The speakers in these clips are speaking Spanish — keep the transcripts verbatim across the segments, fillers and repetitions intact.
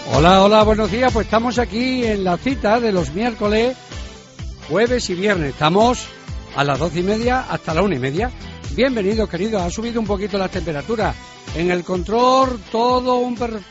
Hola, hola, buenos días. Pues estamos aquí en la cita de los miércoles, jueves y viernes. Estamos a las doce y media hasta la una y media. Bienvenidos, queridos. Ha subido un poquito las temperaturas. En el control, todo un per...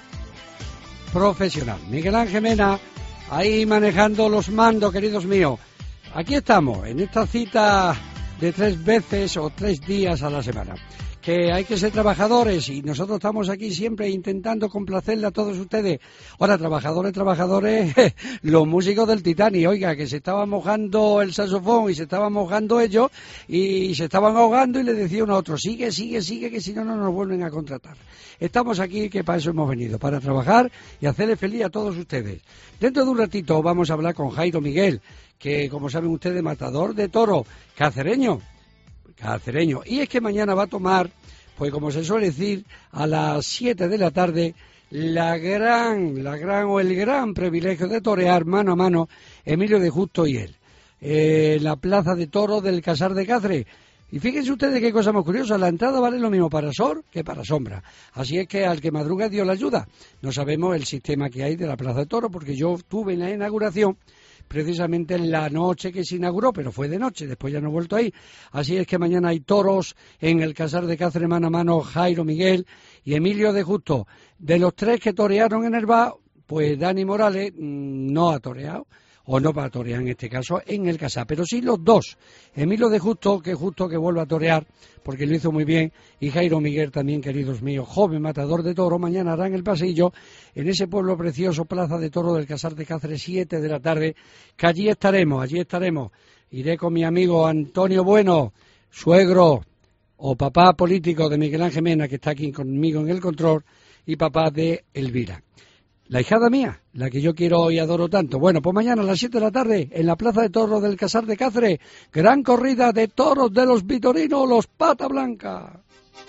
profesional. Miguel Ángel Mena, ahí manejando los mandos, queridos míos. Aquí estamos, en esta cita de tres veces o tres días a la semana. Que hay que ser trabajadores y nosotros estamos aquí siempre intentando complacerle a todos ustedes. Ahora, trabajadores, trabajadores, los músicos del Titanic, oiga, que se estaban mojando el saxofón y se estaban mojando ellos y se estaban ahogando y le decía uno a otro, sigue, sigue, sigue, que si no, no nos vuelven a contratar. Estamos aquí, que para eso hemos venido, para trabajar y hacerle feliz a todos ustedes. Dentro de un ratito vamos a hablar con Jairo Miguel, que como saben ustedes, matador de toro, cacereño. Cacereño. Y es que mañana va a tomar, pues como se suele decir, a las siete de la tarde, la gran, la gran o el gran privilegio de torear mano a mano Emilio de Justo y él. Eh, la plaza de toros del Casar de Cáceres. Y fíjense ustedes qué cosa más curiosa, la entrada vale lo mismo para sol que para sombra. Así es que al que madruga Dios le ayuda. No sabemos el sistema que hay de la plaza de toros, porque yo estuve en la inauguración precisamente en la noche que se inauguró, pero fue de noche, después ya no he vuelto ahí. Así es que mañana hay toros en el Casar de Cáceres mano a mano, Jairo Miguel y Emilio de Justo. De los tres que torearon en el B A, pues Dani Morales mmm, no ha toreado, o no va a torear en este caso, en el Casar, pero sí los dos. Emilio de Justo, que justo que vuelva a torear, porque lo hizo muy bien, y Jairo Miguel también, queridos míos, joven matador de toro, mañana harán el pasillo en ese pueblo precioso, Plaza de Toro del Casar de Cáceres, siete de la tarde, que allí estaremos, allí estaremos. Iré con mi amigo Antonio Bueno, suegro o papá político de Miguel Ángel Mena, que está aquí conmigo en el control, y papá de Elvira. La hijada mía, la que yo quiero y adoro tanto. Bueno, pues mañana a las siete de la tarde, en la Plaza de Toros del Casar de Cáceres, gran corrida de toros de los vitorinos, los Pata Blanca.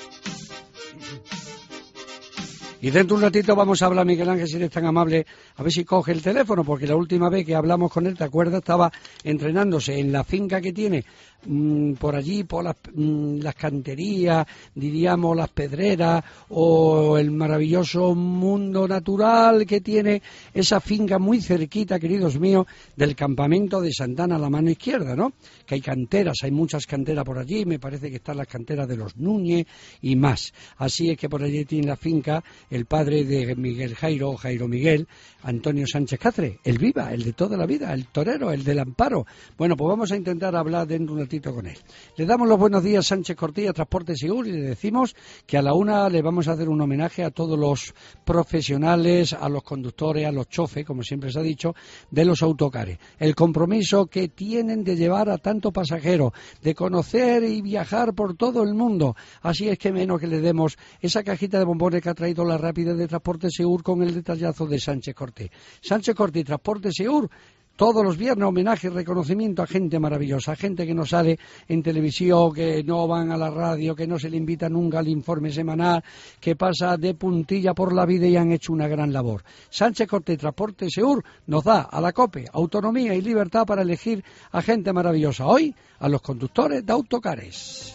Y dentro de un ratito vamos a hablar, Miguel Ángel, si eres tan amable, a ver si coge el teléfono, porque la última vez que hablamos con él, ¿te acuerdas? Estaba entrenándose en la finca que tiene, mmm, por allí, por las, mmm, las canterías, diríamos las pedreras, o el maravilloso mundo natural que tiene esa finca muy cerquita, queridos míos, del campamento de Santana a la mano izquierda, ¿no? Que hay canteras, hay muchas canteras por allí, me parece que están las canteras de los Núñez y más. Así es que por allí tiene la finca el padre de Miguel Jairo, Jairo Miguel, Antonio Sánchez Cáceres, el viva, el de toda la vida, el torero, el del amparo. Bueno, pues vamos a intentar hablar dentro de un ratito con él. Le damos los buenos días, Sánchez Cortilla, Transporte Segur, y le decimos que a la una le vamos a hacer un homenaje a todos los profesionales, a los conductores, a los chofes, como siempre se ha dicho, de los autocares. El compromiso que tienen de llevar a tanto pasajero, de conocer y viajar por todo el mundo. Así es que menos que le demos esa cajita de bombones que ha traído la rápida de Transporte Segur con el detallazo de Sánchez Cortés. Sánchez Cortés, Transporte Segur, todos los viernes homenaje y reconocimiento a gente maravillosa, a gente que no sale en televisión, que no van a la radio, que no se le invita nunca al informe semanal, que pasa de puntilla por la vida y han hecho una gran labor. Sánchez Cortés, Transporte Segur, nos da a la COPE autonomía y libertad para elegir a gente maravillosa. Hoy, a los conductores de autocares.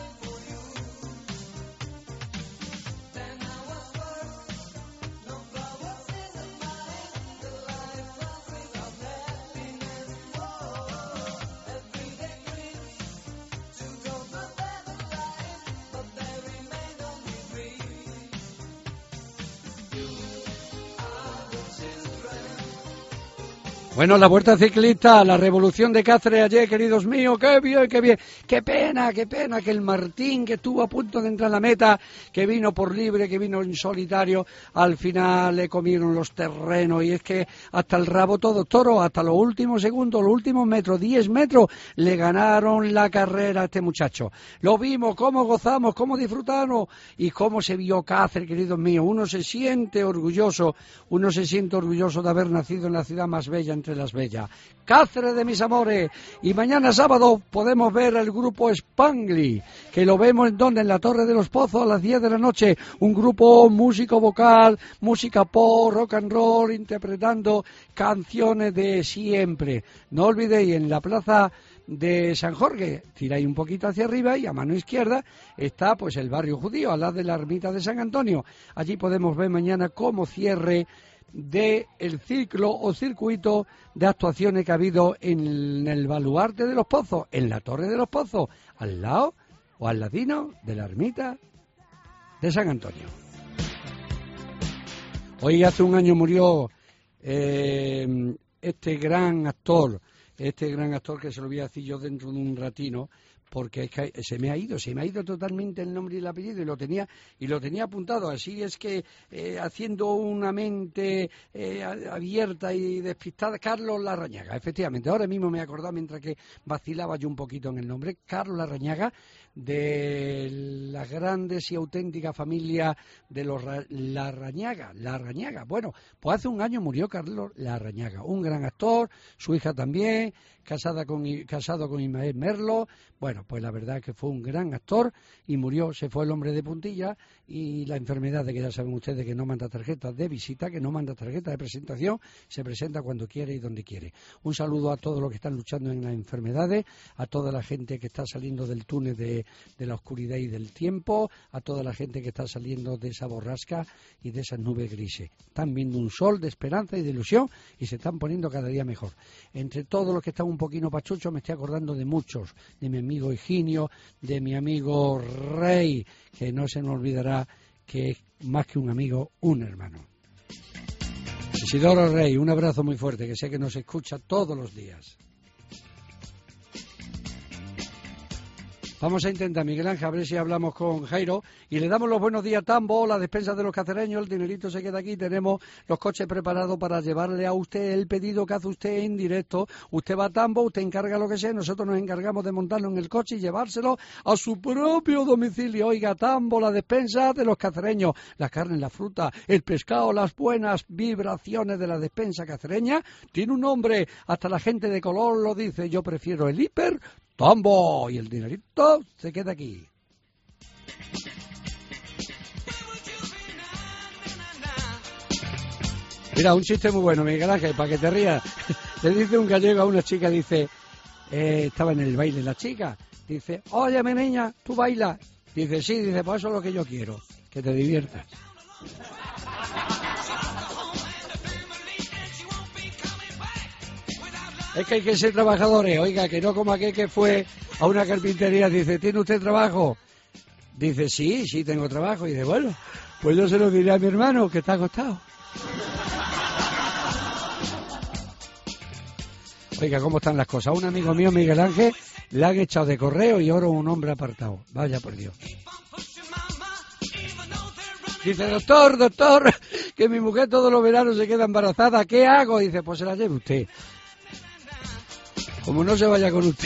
Bueno, la Vuelta Ciclista, la Revolución de Cáceres ayer, queridos míos, qué bien, qué bien, qué pena, qué pena que el Martín, que estuvo a punto de entrar a la meta, que vino por libre, que vino en solitario, al final le comieron los terrenos, y es que hasta el rabo todo toro, hasta los últimos segundos, los últimos metros, diez metros, le ganaron la carrera a este muchacho. Lo vimos, cómo gozamos, cómo disfrutamos, y cómo se vio Cáceres, queridos míos. Uno se siente orgulloso, uno se siente orgulloso de haber nacido en la ciudad más bella entre las bellas, Cáceres de mis amores. Y mañana sábado podemos ver al grupo Spangly, que lo vemos en donde, en la Torre de los Pozos a las diez de la noche, un grupo músico vocal, música pop, rock and roll, interpretando canciones de siempre. No olvidéis, en la plaza de San Jorge, tiráis un poquito hacia arriba y a mano izquierda está pues el barrio judío, al lado de la ermita de San Antonio. Allí podemos ver mañana cómo cierre del ciclo o circuito de actuaciones que ha habido en el baluarte de los Pozos, en la Torre de los Pozos, al lado o al ladino de la ermita de San Antonio. Hoy hace un año murió eh, este gran actor, este gran actor que se lo voy a decir yo dentro de un ratino, porque es que se me ha ido, se me ha ido totalmente el nombre y el apellido y lo tenía y lo tenía apuntado. Así es que eh, haciendo una mente eh, abierta y despistada, Carlos Larrañaga, efectivamente, ahora mismo me he acordado mientras que vacilaba yo un poquito en el nombre, Carlos Larrañaga, de las grandes y auténticas familias de los Larrañaga, Larrañaga. Bueno, pues hace un año murió Carlos Larrañaga, un gran actor, su hija también, casada con, casado con Ismael Merlo. Bueno, pues la verdad es que fue un gran actor y murió, se fue el hombre de puntilla, y la enfermedad de que ya saben ustedes que no manda tarjetas de visita, que no manda tarjetas de presentación, se presenta cuando quiere y donde quiere. Un saludo a todos los que están luchando en las enfermedades, a toda la gente que está saliendo del túnel de, de la oscuridad y del tiempo, a toda la gente que está saliendo de esa borrasca y de esas nubes grises. Están viendo un sol de esperanza y de ilusión y se están poniendo cada día mejor. Entre todos los que están un poquito pachuchos me estoy acordando de muchos, de mi amigo Higinio, de mi amigo Rey, que no se nos olvidará que es más que un amigo, un hermano. Isidoro Rey, un abrazo muy fuerte, que sé que nos escucha todos los días. Vamos a intentar, Miguel Ángel, a ver si hablamos con Jairo y le damos los buenos días a Tambo, la despensa de los cacereños, el dinerito se queda aquí, tenemos los coches preparados para llevarle a usted el pedido que hace usted en directo. Usted va a Tambo, usted encarga lo que sea, nosotros nos encargamos de montarlo en el coche y llevárselo a su propio domicilio. Oiga, Tambo, la despensa de los cacereños, la carne, la fruta, el pescado, las buenas vibraciones de la despensa cacereña. Tiene un nombre, hasta la gente de color lo dice, yo prefiero el hiper Tambo, y el dinerito se queda aquí. Mira, un chiste muy bueno, Miguel Ángel, para que te rías. Le dice un gallego a una chica, dice, eh, estaba en el baile la chica, dice, óyeme niña, ¿tú bailas? Dice, sí, dice, pues eso es lo que yo quiero, que te diviertas. Es que hay que ser trabajadores, oiga, que no como aquel que fue a una carpintería, dice, ¿tiene usted trabajo? Dice, sí, sí tengo trabajo, y dice, bueno, pues yo se lo diré a mi hermano, que está acostado. Oiga, ¿cómo están las cosas? Un amigo mío, Miguel Ángel, le han echado de correo y ahora un hombre apartado. Vaya por Dios. Dice, doctor, doctor, que mi mujer todos los veranos se queda embarazada, ¿qué hago? Dice, pues se la lleve usted. Como no se vaya con usted.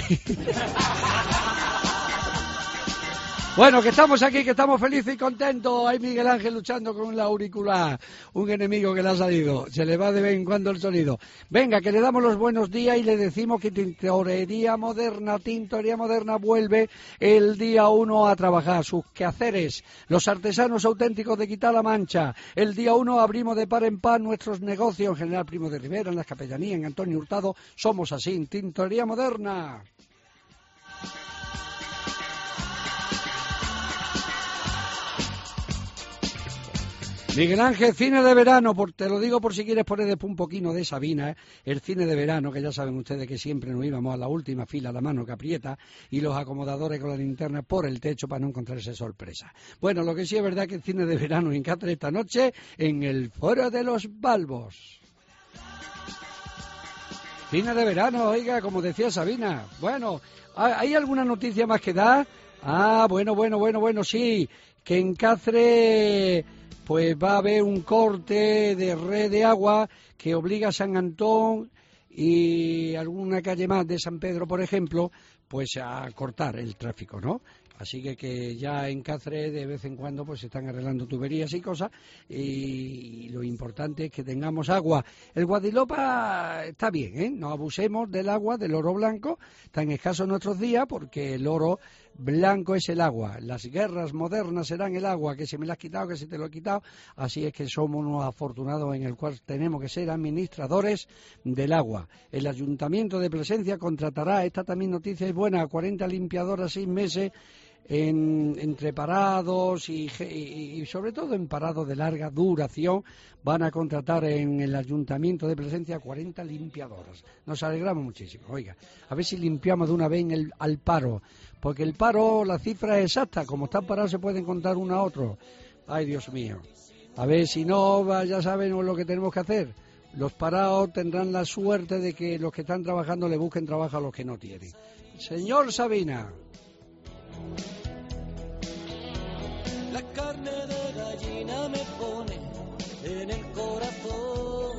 Bueno, que estamos aquí, que estamos felices y contentos. Hay Miguel Ángel luchando con la auricular, un enemigo que le ha salido. Se le va de vez en cuando el sonido. Venga, que le damos los buenos días y le decimos que Tintorería Moderna, Tintorería Moderna vuelve el día uno a trabajar sus quehaceres. Los artesanos auténticos de Quitá la Mancha. El día uno abrimos de par en par nuestros negocios en General Primo de Rivera, en las Capellanías, en Antonio Hurtado. Somos así, Tintorería Moderna. Miguel Ángel, cine de verano, por, te lo digo por si quieres poner después un poquito de Sabina, ¿eh? El cine de verano, que ya saben ustedes que siempre nos íbamos a la última fila, la mano que aprieta, y los acomodadores con la linterna por el techo para no encontrarse sorpresa. Bueno, lo que sí es verdad que el cine de verano en Cáceres esta noche, en el Foro de los Balbos. Cine de verano, oiga, como decía Sabina. Bueno, ¿hay alguna noticia más que dar? Ah, bueno, bueno, bueno, bueno, sí, que en Cáceres pues va a haber un corte de red de agua que obliga a San Antón y alguna calle más de San Pedro, por ejemplo, pues a cortar el tráfico, ¿no? Así que, que ya en Cáceres de vez en cuando pues se están arreglando tuberías y cosas, y lo importante es que tengamos agua. El Guadilopa está bien, ¿eh? No abusemos del agua, del oro blanco, tan escaso en nuestros días, porque el oro blanco es el agua. Las guerras modernas serán el agua, que se me lo has quitado, que se te lo he quitado. Así es que somos unos afortunados en el cual tenemos que ser administradores del agua. El Ayuntamiento de Plasencia contratará, esta también noticia es buena, a cuarenta limpiadoras seis meses en, entre parados y, y, y sobre todo en parados de larga duración, van a contratar en el Ayuntamiento de Plasencia cuarenta limpiadoras. Nos alegramos muchísimo. Oiga, a ver si limpiamos de una vez en el, al paro, porque el paro, la cifra es exacta, como están parados se pueden contar uno a otro. Ay, Dios mío. A ver si no, ya saben lo que tenemos que hacer. Los parados tendrán la suerte de que los que están trabajando le busquen trabajo a los que no tienen. Señor Sabina. La carne de gallina me pone en el corazón.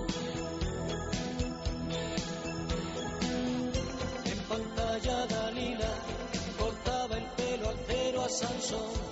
En pantalla Dalila cortaba el pelo al cero a Sansón.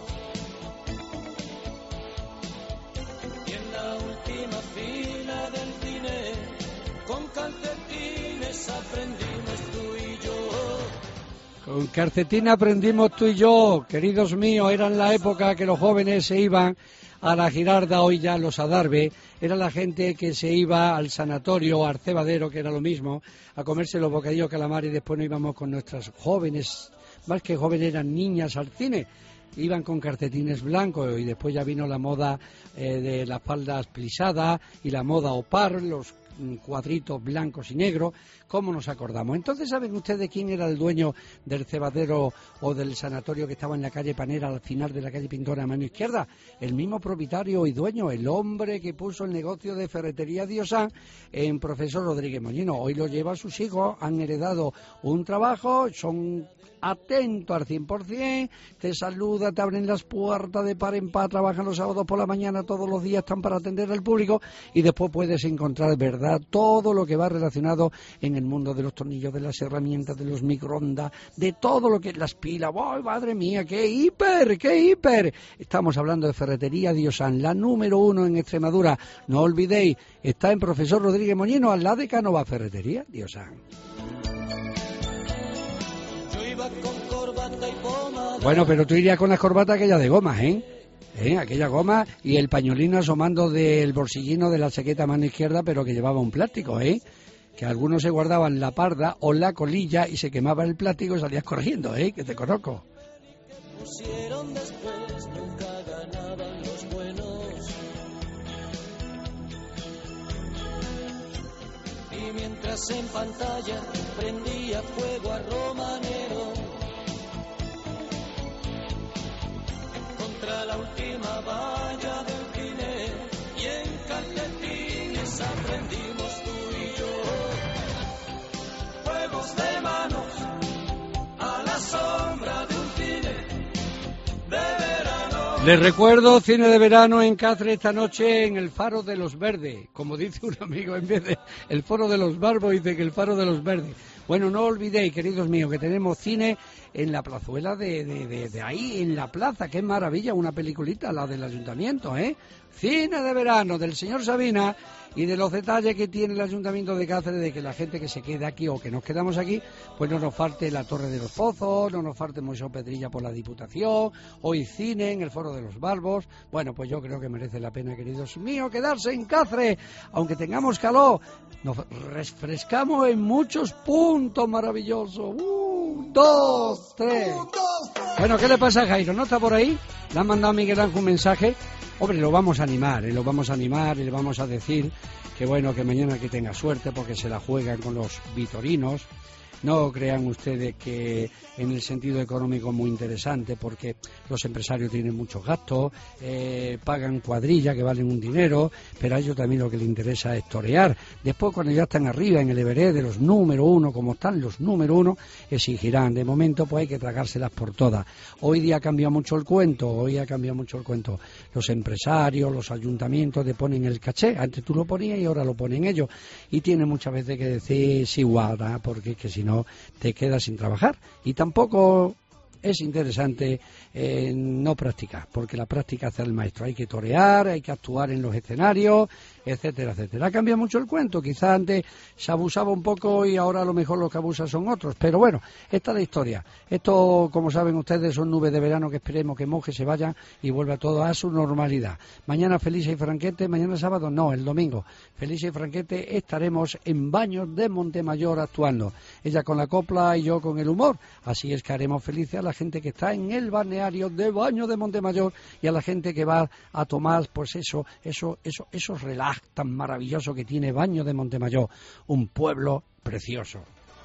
Y en la última fila del cine con calcetines aprendimos tú y yo. Con calcetín aprendimos tú y yo, queridos míos, era en la época que los jóvenes se iban a la Girarda, hoy ya los Adarve, era la gente que se iba al sanatorio o al cebadero, que era lo mismo, a comerse los bocadillos calamar y después nos íbamos con nuestras jóvenes, más que jóvenes eran niñas al cine, iban con calcetines blancos y después ya vino la moda eh, de las faldas plisadas y la moda opar, los cuadritos blancos y negros, ¿cómo nos acordamos? Entonces, ¿saben ustedes quién era el dueño del cebadero o del sanatorio que estaba en la calle Panera, al final de la calle Pintora, a mano izquierda? El mismo propietario y dueño, el hombre que puso el negocio de Ferretería Diosán en Profesor Rodríguez Moñino. Hoy lo lleva a sus hijos, han heredado un trabajo, son atentos al cien por cien, te saluda, te abren las puertas de par en par, trabajan los sábados por la mañana, todos los días están para atender al público y después puedes encontrar, verdad, todo lo que va relacionado en el mundo de los tornillos, de las herramientas, de los microondas, de todo lo que las pilas. ¡Ay, madre mía, qué hiper, qué hiper! Estamos hablando de Ferretería Diosán, la número uno en Extremadura. No olvidéis, está en Profesor Rodríguez Moñino, al lado de Canova, Ferretería Diosán. Bueno, pero tú irías con las corbatas aquellas de goma, ¿eh? ¿Eh? Aquella goma y el pañolino asomando del bolsillino de la chaqueta a mano izquierda, pero que llevaba un plástico, ¿eh? Que algunos se guardaban la parda o la colilla y se quemaba el plástico y salías corriendo, ¿eh? Que te conozco. Pusieron después, nunca ganaban los buenos. Y mientras en pantalla prendía fuego a Romanero, contra la última valla del cine y en calcetines aprendimos tú y yo. Juegos de manos a la sombra de un cine de verano. Les recuerdo, cine de verano en Cáceres esta noche en el Faro de los Verdes. Como dice un amigo, en vez de el Foro de los Barbos, dice que el Faro de los Verdes. Bueno, no olvidéis, queridos míos, que tenemos cine en la plazuela de, de, de, de ahí, en la plaza. ¡Qué maravilla! Una peliculita, la del ayuntamiento, ¿eh? Cine de verano del señor Sabina y de los detalles que tiene el Ayuntamiento de Cáceres de que la gente que se quede aquí o que nos quedamos aquí, pues no nos falte la Torre de los Pozos, no nos falte Moisés Pedrilla por la Diputación, hoy cine en el Foro de los Barbos. Bueno, pues yo creo que merece la pena, queridos míos, quedarse en Cáceres, aunque tengamos calor, nos refrescamos en muchos puntos maravillosos. Un, dos, tres. Bueno, ¿qué le pasa a Jairo? ¿No está por ahí? Le han mandado a Miguel Ángel un mensaje. Hombre, lo vamos a animar, ¿eh? lo vamos a animar y le vamos a decir que bueno, que mañana que tenga suerte porque se la juegan con los vitorinos. No crean ustedes que en el sentido económico es muy interesante porque los empresarios tienen muchos gastos, eh, pagan cuadrillas que valen un dinero, pero a ellos también lo que les interesa es torear. Después, cuando ya están arriba en el Everest de los número uno, como están los número uno, exigirán. De momento, pues hay que tragárselas por todas. Hoy día ha cambiado mucho el cuento, hoy ha cambiado mucho el cuento. Los empresarios, los ayuntamientos te ponen el caché. Antes tú lo ponías y ahora lo ponen ellos. Y tiene muchas veces que decir sí, guarda, porque es que si no te quedas sin trabajar. Y tampoco es interesante eh, no practicar, porque la práctica hace al maestro. Hay que torear, hay que actuar en los escenarios, etcétera, etcétera. Ha cambiado mucho el cuento, quizás antes se abusaba un poco y ahora a lo mejor los que abusan son otros, pero bueno, esta es la historia. Esto, como saben ustedes, son nubes de verano que esperemos que moje, se vaya y vuelva todo a su normalidad. Mañana Felicia y Franquete, mañana sábado no, el domingo, Felicia y Franquete estaremos en Baños de Montemayor actuando, ella con la copla y yo con el humor, así es que haremos felices a la gente que está en el balneario de Baños de Montemayor y a la gente que va a tomar, pues eso, eso, eso, esos relax tan maravillosos que tiene Baños de Montemayor, un pueblo precioso.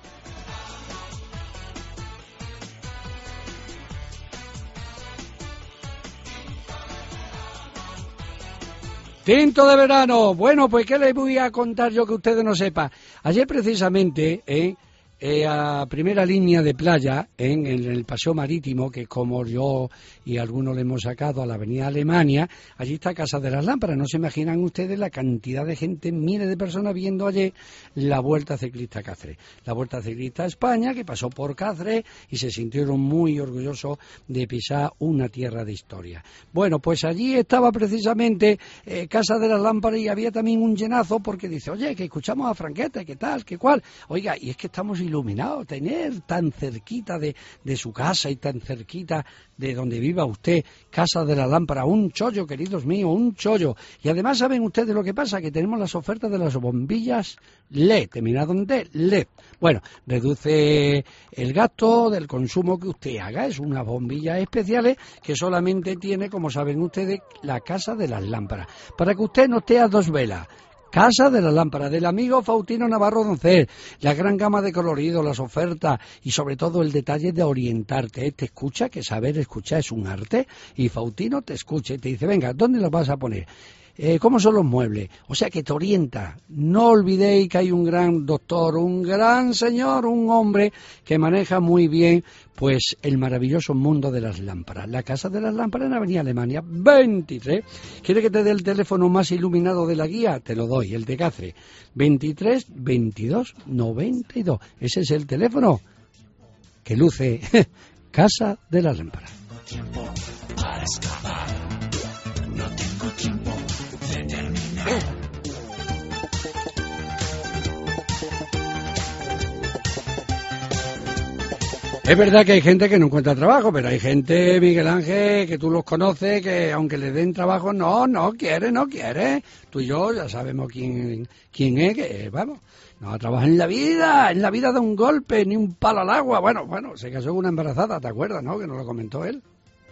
Tinto de verano. Bueno, pues ¿qué les voy a contar yo que ustedes no sepan? Ayer precisamente, eh, eh, a primera línea de playa, en, en el paseo marítimo, que como yo y algunos le hemos sacado a la avenida Alemania, allí está Casa de las Lámparas. No se imaginan ustedes la cantidad de gente, miles de personas viendo ayer la Vuelta Ciclista a Cáceres. La Vuelta Ciclista a España, que pasó por Cáceres y se sintieron muy orgullosos de pisar una tierra de historia. Bueno, pues allí estaba precisamente eh, Casa de las Lámparas y había también un llenazo porque dice, oye, que escuchamos a Franqueta, ¿qué tal? ¿Qué cual? Oiga, y es que estamos iluminados, tener tan cerquita de, de su casa y tan cerquita de donde viva usted, Casa de la Lámpara, un chollo, queridos míos, un chollo. Y además, ¿saben ustedes lo que pasa? Que tenemos las ofertas de las bombillas L E D, terminado en D, L E D. Bueno, reduce el gasto del consumo que usted haga, es unas bombillas especiales que solamente tiene, como saben ustedes, la Casa de las Lámparas, para que usted no esté a dos velas. Casa de la Lámpara, del amigo Faustino Navarro Doncel, la gran gama de coloridos, las ofertas y sobre todo el detalle de orientarte. ¿eh? Te escucha, que saber escuchar es un arte, y Faustino te escucha y te dice, venga, ¿dónde los vas a poner? Eh, ¿Cómo son los muebles? O sea, que te orienta. No olvidéis que hay un gran doctor, un gran señor, un hombre que maneja muy bien pues el maravilloso mundo de las lámparas. La Casa de las Lámparas en Avenida Alemania veintitrés. ¿Quiere que te dé el teléfono más iluminado de la guía? Te lo doy, el de Cáceres. veintitrés veintidós noventa y dos. Ese es el teléfono que luce Casa de las Lámparas. No tengo tiempo para escapar. No tengo tiempo de terminar. Es verdad que hay gente que no encuentra trabajo, pero hay gente, Miguel Ángel, que tú los conoces, que aunque les den trabajo, no, no quiere, no quiere. Tú y yo ya sabemos quién, quién es, que vamos, no trabaja en la vida, en la vida da un golpe, ni un palo al agua. Bueno, bueno, se casó con una embarazada, ¿te acuerdas, no? Que nos lo comentó él.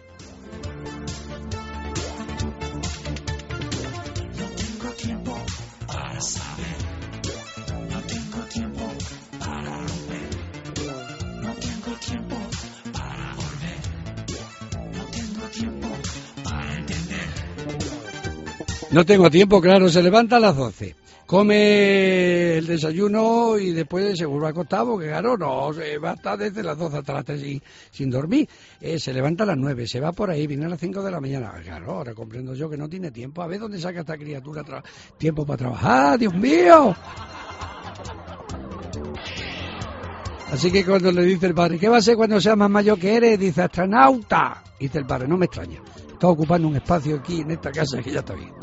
No tengo tiempo para saber. No tengo tiempo para romper. No tengo tiempo para volver. No tengo tiempo para entender. No tengo tiempo, claro, se levanta a las doce. Come el desayuno y después se vuelve a acostar porque, claro, no, se va a estar desde las doce hasta las tres sin, sin dormir. Eh, se levanta a las nueve, se va por ahí, viene a las cinco de la mañana. Claro, ahora comprendo yo que no tiene tiempo. A ver dónde saca esta criatura tra- tiempo para trabajar, Dios mío. Así que cuando le dice el padre, ¿qué va a ser cuando sea más mayor que eres? Dice, astronauta. Dice el padre, no me extraña. Está ocupando un espacio aquí en esta casa que ya está bien.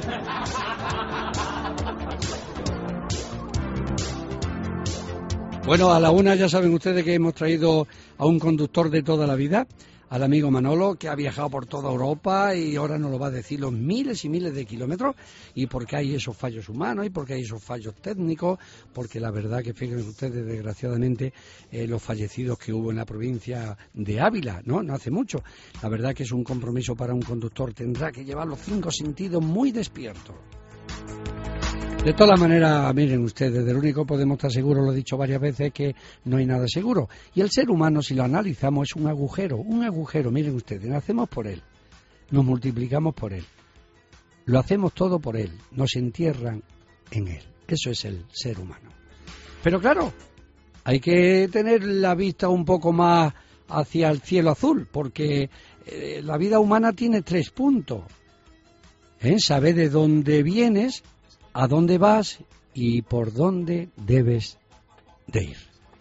Bueno, a la una ya saben ustedes que hemos traído a un conductor de toda la vida, al amigo Manolo, que ha viajado por toda Europa y ahora nos lo va a decir los miles y miles de kilómetros y por qué hay esos fallos humanos y por qué hay esos fallos técnicos, porque la verdad que fíjense ustedes, desgraciadamente, eh, los fallecidos que hubo en la provincia de Ávila, ¿no? No hace mucho. La verdad que es un compromiso para un conductor, tendrá que llevar los cinco sentidos muy despiertos. De todas maneras, miren ustedes, del único podemos estar seguros, lo he dicho varias veces, que no hay nada seguro. Y el ser humano, si lo analizamos, es un agujero, un agujero, miren ustedes, nacemos por él, nos multiplicamos por él, lo hacemos todo por él, nos entierran en él. Eso es el ser humano. Pero claro, hay que tener la vista un poco más hacia el cielo azul, porque eh, la vida humana tiene tres puntos. ¿Eh? Saber de dónde vienes, a dónde vas y por dónde debes de ir.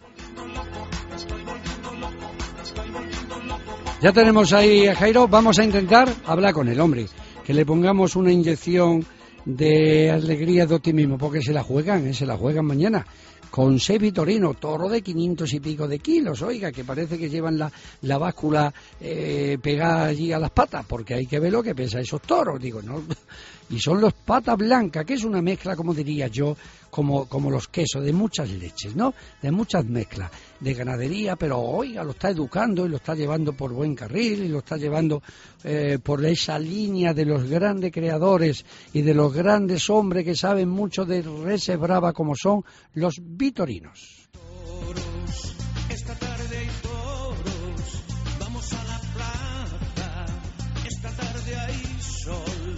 Ya tenemos ahí a Jairo, vamos a intentar hablar con el hombre, que le pongamos una inyección de alegría, de optimismo, porque se la juegan, ¿eh? se la juegan mañana. Con seis Vitorino, toro de quinientos y pico de kilos, oiga, que parece que llevan la, la báscula eh, pegada allí a las patas, porque hay que ver lo que pesa esos toros, digo, ¿no? Y son los patas blancas, que es una mezcla, como diría yo, como, como los quesos, de muchas leches, ¿no? De muchas mezclas. de ganadería, pero oiga, lo está educando y lo está llevando por buen carril y lo está llevando eh, por esa línea de los grandes creadores y de los grandes hombres que saben mucho de reses brava como son los vitorinos. Esta tarde hay toros, vamos a la plaza. Esta tarde hay sol,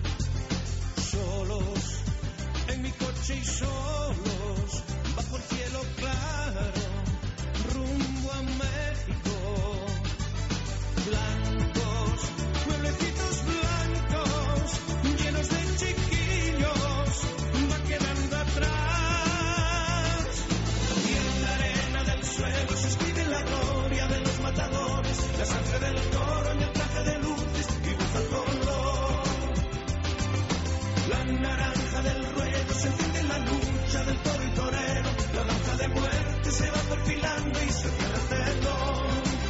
solos en mi coche y solos bajo el cielo claro, rumbo a México. Blancos, pueblecitos blancos, llenos de chiquillos, va quedando atrás. Y en la arena del suelo se escribe la gloria de los matadores, la sangre del toro en el traje de luces y luz al color. La naranja del ruedo se enciende en la lucha del toro y torero, la danza de muerte se va perfilando y se cierra el telón.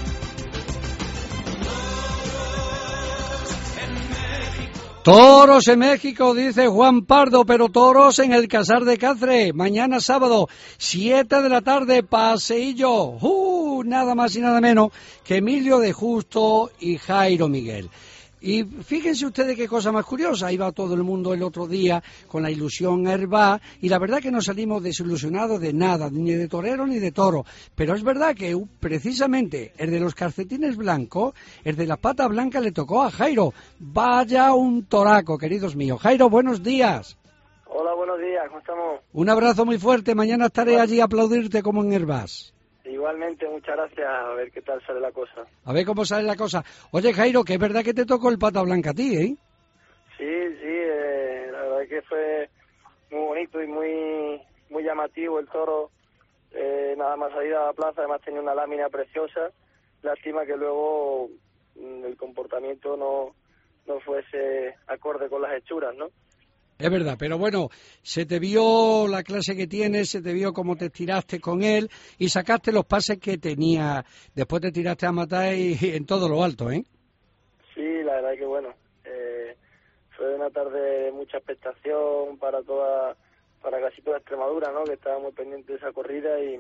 Toros en México. Toros en México, dice Juan Pardo, pero toros en el Casar de Cáceres, mañana sábado, siete de la tarde, paseillo, uh, nada más y nada menos que Emilio de Justo y Jairo Miguel. Y fíjense ustedes qué cosa más curiosa, iba todo el mundo el otro día con la ilusión Herbá y la verdad que no salimos desilusionados de nada, ni de torero ni de toro, pero es verdad que uh, precisamente el de los calcetines blancos, el de la pata blanca le tocó a Jairo. Vaya un toraco, queridos míos. Jairo, buenos días. Hola, buenos días, ¿cómo estamos? Un abrazo muy fuerte, mañana estaré allí a aplaudirte como en Herbás. Igualmente, muchas gracias, a ver qué tal sale la cosa. A ver cómo sale la cosa. Oye, Jairo, que es verdad que te tocó el pata blanca a ti, ¿eh? Sí, sí, eh, la verdad es que fue muy bonito y muy muy llamativo el toro, eh, nada más salir a la plaza, además tenía una lámina preciosa, lástima que luego mm, el comportamiento no, no fuese acorde con las hechuras, ¿no? Es verdad, pero bueno, se te vio la clase que tienes, se te vio cómo te tiraste con él y sacaste los pases que tenía. Después te tiraste a matar y, y en todo lo alto, ¿eh? Sí, la verdad que bueno, eh, fue una tarde de mucha expectación para toda, para casi toda Extremadura, ¿no? Que estaba muy pendiente de esa corrida y,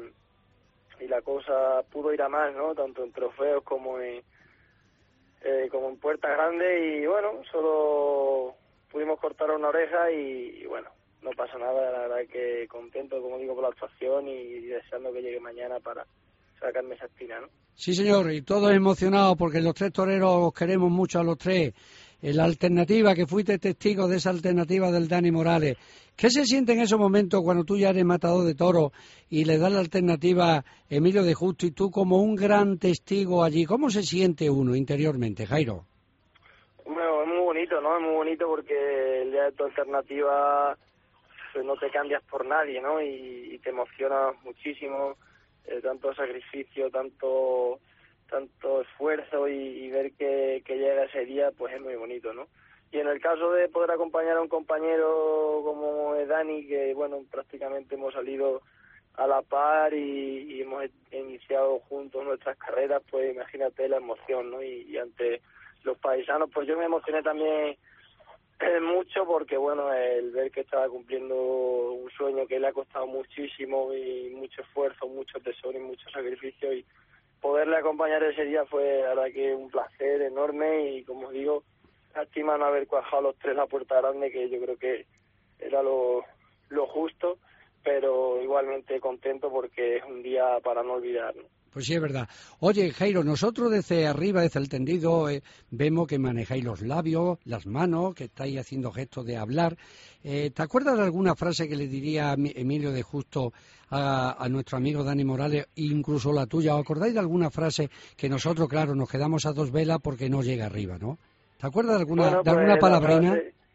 y la cosa pudo ir a más, ¿no? Tanto en trofeos como en, eh, como en Puerta Grande y bueno, solo pudimos cortar una oreja y, y bueno, no pasa nada, la verdad que contento, como digo, por la actuación y deseando que llegue mañana para sacarme esa espina, ¿no? Sí, señor, y todos emocionados porque los tres toreros os queremos mucho a los tres. La alternativa, que fuiste testigo de esa alternativa del Dani Morales. ¿Qué se siente en esos momentos cuando tú ya eres matador de toros y le das la alternativa a Emilio de Justo y tú como un gran testigo allí? ¿Cómo se siente uno interiormente, Jairo? Bueno, es muy bonito, ¿no? Es muy bonito porque el día de tu alternativa pues, no te cambias por nadie, ¿no? Y, y te emociona muchísimo, eh, tanto sacrificio, tanto tanto esfuerzo y, y ver que, que llega ese día, pues es muy bonito, ¿no? Y en el caso de poder acompañar a un compañero como es Dani, que, bueno, prácticamente hemos salido a la par y, y hemos iniciado juntos nuestras carreras, pues imagínate la emoción, ¿no? Y, y ante los paisanos, pues yo me emocioné también eh, mucho porque, bueno, el ver que estaba cumpliendo un sueño que le ha costado muchísimo y mucho esfuerzo, mucho tesoro y mucho sacrificio y poderle acompañar ese día fue, la verdad que un placer enorme y, como digo, lástima no haber cuajado los tres la Puerta Grande, que yo creo que era lo, lo justo, pero igualmente contento porque es un día para no olvidar, ¿no? Pues sí, es verdad. Oye, Jairo, nosotros desde arriba, desde el tendido, eh, vemos que manejáis los labios, las manos, que estáis haciendo gestos de hablar. Eh, ¿Te acuerdas de alguna frase que le diría a Emilio de Justo a, a nuestro amigo Dani Morales, incluso la tuya? ¿Os acordáis de alguna frase que nosotros, claro, nos quedamos a dos velas porque no llega arriba, ¿no? ¿Te acuerdas de alguna, bueno, de alguna pues, palabrina? La frase,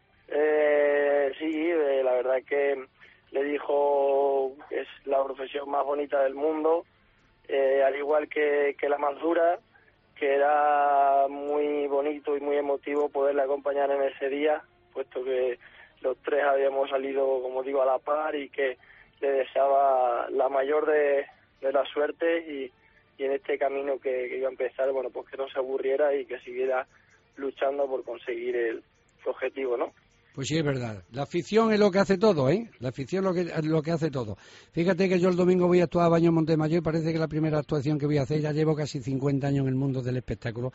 eh, sí, eh, la verdad que le dijo que es la profesión más bonita del mundo, eh, al igual que, que la más dura, que era muy bonito y muy emotivo poderle acompañar en ese día, puesto que los tres habíamos salido, como digo, a la par y que le deseaba la mayor de, de las suertes y, y en este camino que, que iba a empezar, bueno, pues que no se aburriera y que siguiera luchando por conseguir el, su objetivo, ¿no? Pues sí, es verdad. La afición es lo que hace todo, ¿eh? La afición es lo que, lo que hace todo. Fíjate que yo el domingo voy a actuar a Baños Montemayor y parece que es la primera actuación que voy a hacer. Ya llevo casi cincuenta años en el mundo del espectáculo.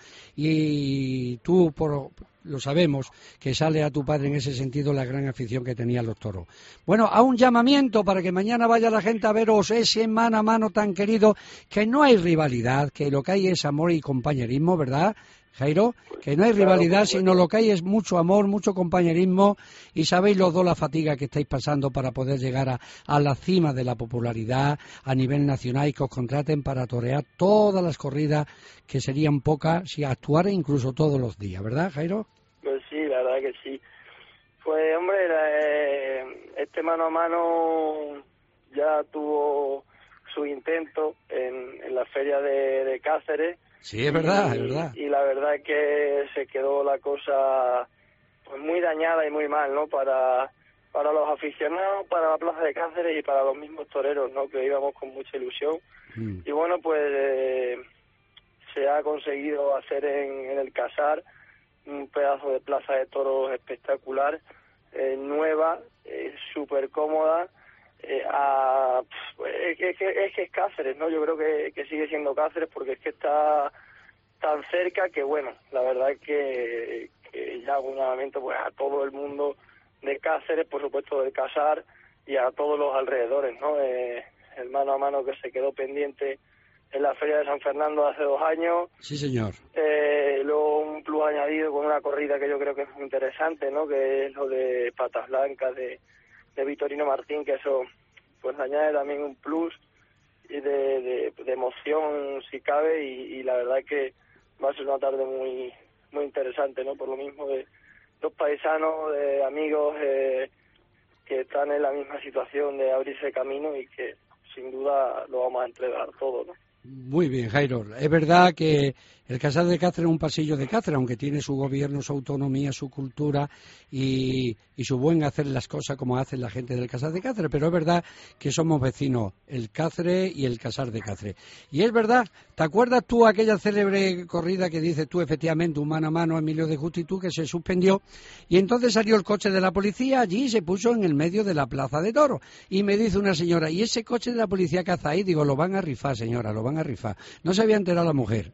Y tú, por, lo sabemos, que sale a tu padre en ese sentido la gran afición que tenía los toros. Bueno, a un llamamiento para que mañana vaya la gente a veros ese mano a mano tan querido, que no hay rivalidad, que lo que hay es amor y compañerismo, ¿verdad, Jairo? Que no hay rivalidad, sino lo que hay es mucho amor, mucho compañerismo, y sabéis los dos la fatiga que estáis pasando para poder llegar a, a la cima de la popularidad a nivel nacional y que os contraten para torear todas las corridas, que serían pocas si actuara incluso todos los días, ¿verdad, Jairo? Pues sí, la verdad que sí. Pues hombre, eh, este mano a mano ya tuvo su intento en, en la feria de, de Cáceres. Sí, es verdad, y, es verdad. Y la verdad es que se quedó la cosa pues muy dañada y muy mal, ¿no? Para para los aficionados, para la Plaza de Cáceres y para los mismos toreros, ¿no? Que íbamos con mucha ilusión. Mm. Y bueno, pues eh, se ha conseguido hacer en, en el Casar un pedazo de plaza de toros espectacular, eh, nueva, eh, súper cómoda. Eh, a, es, que, es, que, es que es Cáceres, ¿no? Yo creo que, que sigue siendo Cáceres porque es que está tan cerca que, bueno, la verdad es que, que ya hago un llamamiento pues, a todo el mundo de Cáceres, por supuesto del Casar, y a todos los alrededores, ¿no? Eh, el mano a mano que se quedó pendiente en la Feria de San Fernando hace dos años. Sí, señor. Eh, luego un plus añadido con una corrida que yo creo que es muy interesante, ¿no? Que es lo de Patas Blancas, de de Vitorino Martín, que eso pues añade también un plus y de, de, de emoción si cabe, y, y la verdad es que va a ser una tarde muy muy interesante, ¿no? Por lo mismo de dos paisanos, de amigos eh, que están en la misma situación de abrirse camino y que sin duda lo vamos a entregar todo, ¿no? Muy bien, Jairo. Es verdad que el Casar de Cáceres es un pasillo de Cáceres, aunque tiene su gobierno, su autonomía, su cultura y, y su buen hacer las cosas como hacen la gente del Casar de Cáceres, pero es verdad que somos vecinos, el Cáceres y el Casar de Cáceres. Y es verdad, ¿te acuerdas tú aquella célebre corrida que dices tú, efectivamente, un mano a mano, Emilio de Justo y tú, que se suspendió, y entonces salió el coche de la policía allí y se puso en el medio de la plaza de toros? Y me dice una señora, ¿y ese coche de la policía que hace ahí? Digo, lo van a rifar, señora, lo van a rifar. No se había enterado la mujer.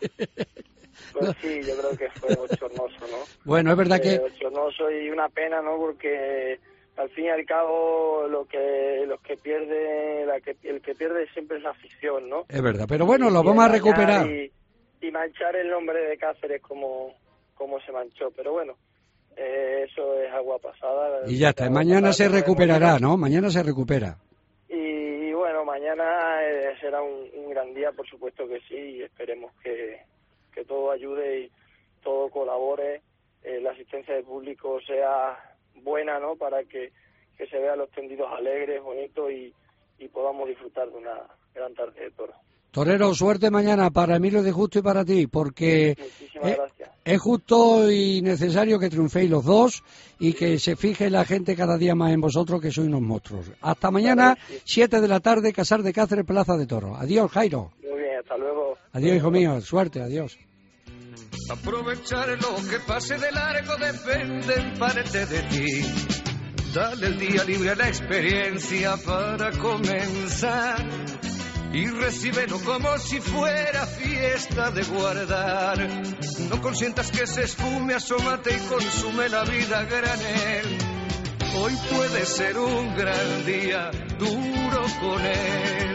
Pues sí, yo creo que fue bochornoso, ¿no? Bueno, es verdad eh, que... bochornoso y una pena, ¿no? Porque al fin y al cabo lo que los que pierde, la que, el que pierde siempre es la afición, ¿no? Es verdad, pero bueno, lo vamos a recuperar. Y, y manchar el nombre de Cáceres como, como se manchó, pero bueno, eh, eso es agua pasada. Y ya está, mañana se recuperará, ¿no? Mañana se recupera. Y bueno, mañana eh, será un, un gran día, por supuesto que sí, y esperemos que, que todo ayude y todo colabore, eh, la asistencia del público sea buena, ¿no? Para que, que se vean los tendidos alegres, bonitos y, y podamos disfrutar de una gran tarde de toros. Torero, suerte mañana para Emilio de Justo y para ti, porque Muchísimas gracias. Es justo y necesario que triunféis los dos y que se fije la gente cada día más en vosotros, que sois unos monstruos. Hasta mañana, siete de la tarde, Casar de Cáceres, Plaza de Toros. Adiós, Jairo. Muy bien, hasta luego. Adiós, hijo mío, suerte, adiós. Aprovechar lo que pase de largo depende en parte de ti. Dale el día libre a la experiencia para comenzar y recíbelo como si fuera fiesta de guardar. No consientas que se esfume, asómate y consume la vida a granel. Hoy puede ser un gran día, duro con él.